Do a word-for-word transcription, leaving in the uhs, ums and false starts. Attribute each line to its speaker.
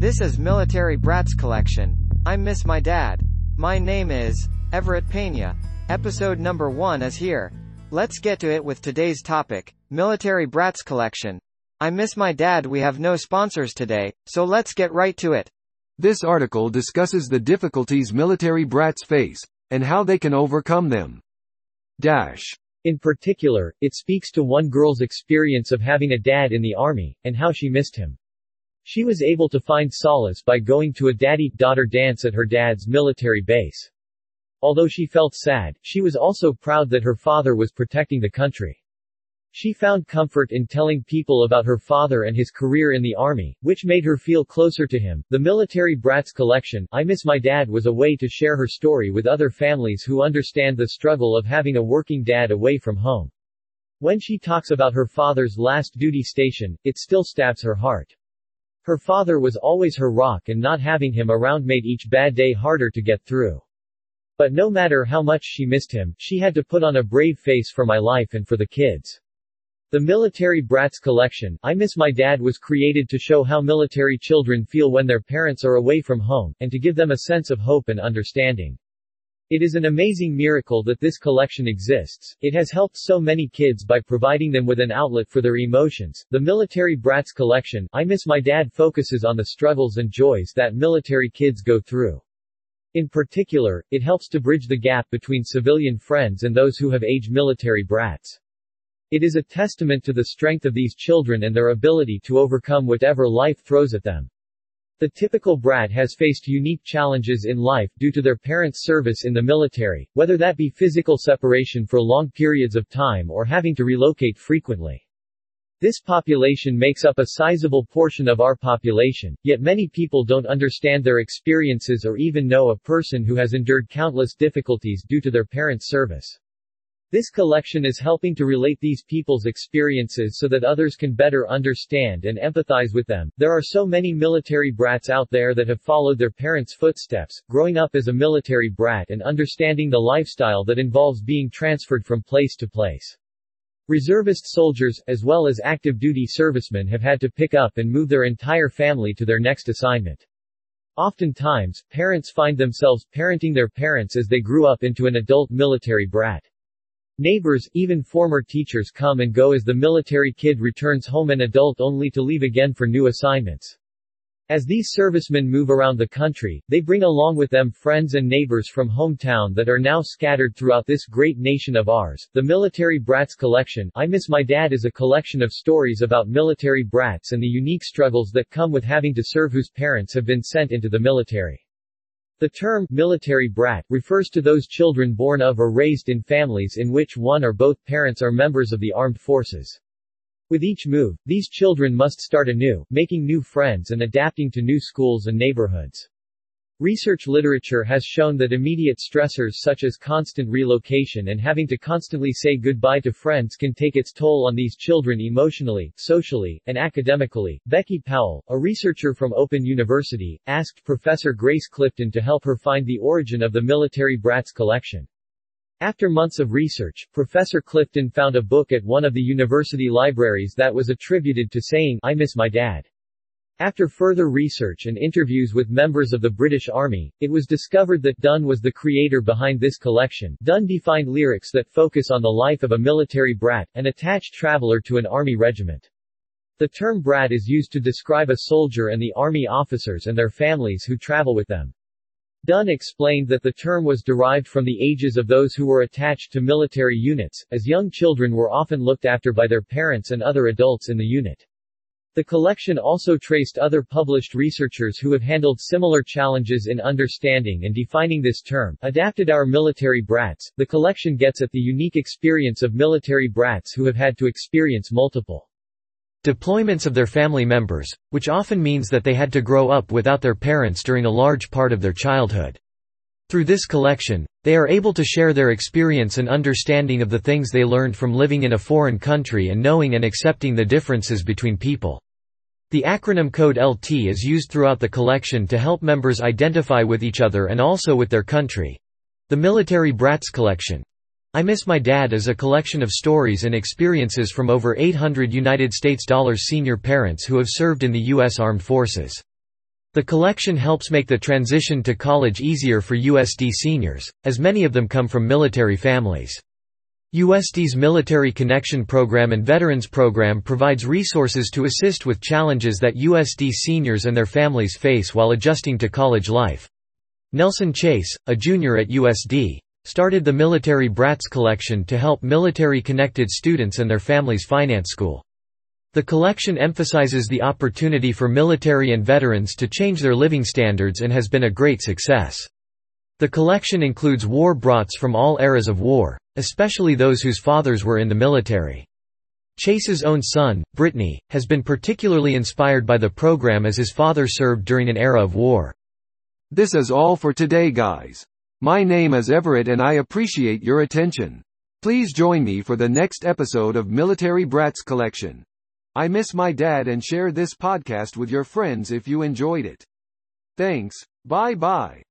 Speaker 1: This is Military Brats Collection. I miss my dad. My name is Everett Pena. Episode number one is here. Let's get to it with today's topic, Military Brats Collection. I miss my dad. We have no sponsors today, so let's get right to it.
Speaker 2: This article discusses the difficulties military brats face, and how they can overcome them. Dash.
Speaker 3: In particular, it speaks to one girl's experience of having a dad in the army, and how she missed him. She was able to find solace by going to a daddy-daughter dance at her dad's military base. Although she felt sad, she was also proud that her father was protecting the country. She found comfort in telling people about her father and his career in the army, which made her feel closer to him. The Military Brats Collection, I Miss My Dad, was a way to share her story with other families who understand the struggle of having a working dad away from home. When she talks about her father's last duty station, it still stabs her heart. Her father was always her rock, and not having him around made each bad day harder to get through. But no matter how much she missed him, she had to put on a brave face for my life and for the kids. The Military Brats Collection, I Miss My Dad, was created to show how military children feel when their parents are away from home, and to give them a sense of hope and understanding. It is an amazing miracle that this collection exists. It has helped so many kids by providing them with an outlet for their emotions. The Military Brats Collection, I Miss My Dad, focuses on the struggles and joys that military kids go through. In particular, it helps to bridge the gap between civilian friends and those who have aged military brats. It is a testament to the strength of these children and their ability to overcome whatever life throws at them. The typical brat has faced unique challenges in life due to their parents' service in the military, whether that be physical separation for long periods of time or having to relocate frequently. This population makes up a sizable portion of our population, yet many people don't understand their experiences or even know a person who has endured countless difficulties due to their parents' service. This collection is helping to relate these people's experiences so that others can better understand and empathize with them. There are so many military brats out there that have followed their parents' footsteps, growing up as a military brat and understanding the lifestyle that involves being transferred from place to place. Reservist soldiers, as well as active duty servicemen, have had to pick up and move their entire family to their next assignment. Oftentimes, parents find themselves parenting their parents as they grew up into an adult military brat. Neighbors, even former teachers, come and go as the military kid returns home an adult only to leave again for new assignments. As these servicemen move around the country, they bring along with them friends and neighbors from hometown that are now scattered throughout this great nation of ours. The Military Brats Collection, I Miss My Dad, is a collection of stories about military brats and the unique struggles that come with having to serve whose parents have been sent into the military. The term, military brat, refers to those children born of or raised in families in which one or both parents are members of the armed forces. With each move, these children must start anew, making new friends and adapting to new schools and neighborhoods. Research literature has shown that immediate stressors such as constant relocation and having to constantly say goodbye to friends can take its toll on these children emotionally, socially, and academically. Becky Powell, a researcher from Open University, asked Professor Grace Clifton to help her find the origin of the Military Brats Collection. After months of research, Professor Clifton found a book at one of the university libraries that was attributed to saying, "I miss my dad." After further research and interviews with members of the British Army, it was discovered that Dunn was the creator behind this collection. Dunn defined lyrics that focus on the life of a military brat, an attached traveler to an army regiment. The term brat is used to describe a soldier and the army officers and their families who travel with them. Dunn explained that the term was derived from the ages of those who were attached to military units, as young children were often looked after by their parents and other adults in the unit. The collection also traced other published researchers who have handled similar challenges in understanding and defining this term. Adapted Our Military Brats, the collection gets at the unique experience of military brats who have had to experience multiple deployments of their family members, which often means that they had to grow up without their parents during a large part of their childhood. Through this collection, they are able to share their experience and understanding of the things they learned from living in a foreign country and knowing and accepting the differences between people. The acronym code L T is used throughout the collection to help members identify with each other and also with their country. The Military Brats Collection, I Miss My Dad, is a collection of stories and experiences from over eight hundred United States dollars senior parents who have served in the U S Armed Forces. The collection helps make the transition to college easier for U S D seniors, as many of them come from military families. U S D's Military Connection Program and Veterans Program provides resources to assist with challenges that U S D seniors and their families face while adjusting to college life. Nelson Chase, a junior at U S D, started the Military Brats Collection to help military-connected students and their families finance school. The collection emphasizes the opportunity for military and veterans to change their living standards and has been a great success. The collection includes war brats from all eras of war, especially those whose fathers were in the military. Chase's own son, Brittany, has been particularly inspired by the program as his father served during an era of war.
Speaker 2: This is all for today, guys. My name is Everett and I appreciate your attention. Please join me for the next episode of Military Brats Collection. I miss my dad, and share this podcast with your friends if you enjoyed it. Thanks. Bye bye.